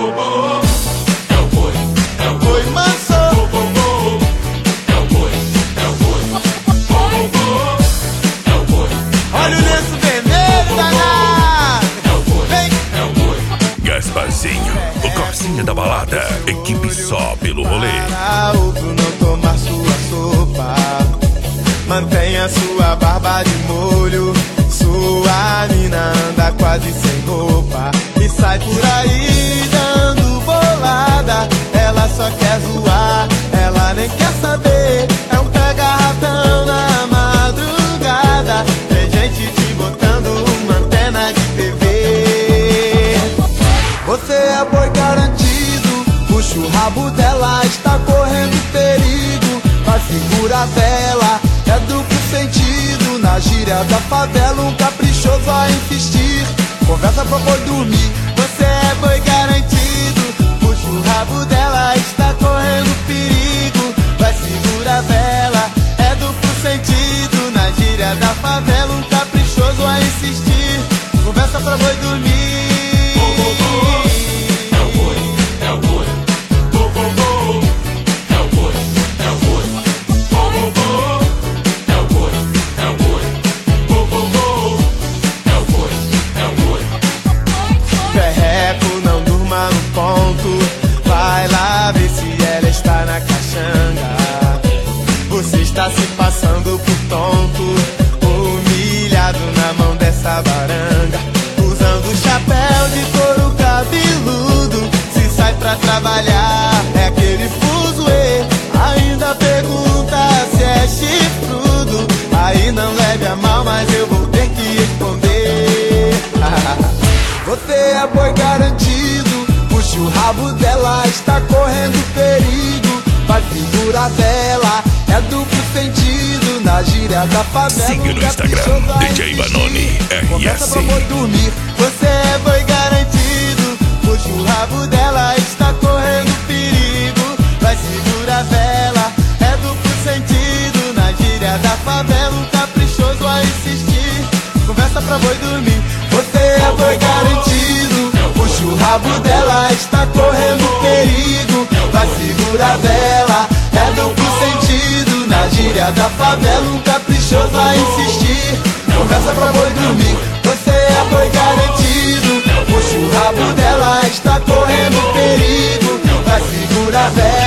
É o boi, é o boi manso. É o boi, é o boi. É o boi. Olha o lenço vermelho danado. É o boi, Vem. é o boi. Gasparzinho, o corsinha da balada. Equipe só pelo rolê. Para outro não tomar sua sopa. Mantenha sua barba de molho. Sua mina anda quase sem roupa e sai por aí dando bolada. Ela só quer zoar, ela nem quer saber. É um pega-ratão na madrugada. Tem gente te botando uma antena de TV. Você é boi garantido, puxa o rabo dela, está correndo perigo. Vai segurar a vela, é duplo sentido. Na gíria da favela, um caprichoso vai insistir. Conversa pra boi dormir, você é boi garantido. Puxa o rabo dela, está correndo perigo. Vai segurar a vela, é duplo sentido. Na gíria da favela, um caprichoso vai insistir. Conversa pra boi dormir. É o boi, é o boi. É o boi, é o boi. É o boi, é o boi. É o boi, é o boi. Perreco, não durma no ponto. Vai lá ver se ela está na caixanga. Você está se passando por tonto, humilhado na mão dessa baranga. Usando chapéu de couro cabeludo, se sai pra trabalhar, é aquele fuzuê. Ainda pergunta se é chifrudo. Aí não leve a mal, mas eu vou ter que responder. Você é boi garantido, puxa o rabo dela, está correndo perigo. Vai segurar dela, é duplo sentido. Na gíria da favela, Siga no Instagram, DJ Vanoni Conversa pra RS. boi dormir, você é boi garantido. Puxa o rabo dela, está correndo perigo. Vai segurar a vela, é duplo sentido. Na gíria da favela, um caprichoso vai insistir. Conversa pra boi dormir, você é boi garantido. Puxa o rabo dela, está correndo perigo. Vai segurar a vela, é duplo sentido. Na gíria da favela, um caprichoso vai insistir. Conversa pra boi dormir, você é boi garantido. Puxa o rabo dela, está correndo perigo. Vai segurar a vela.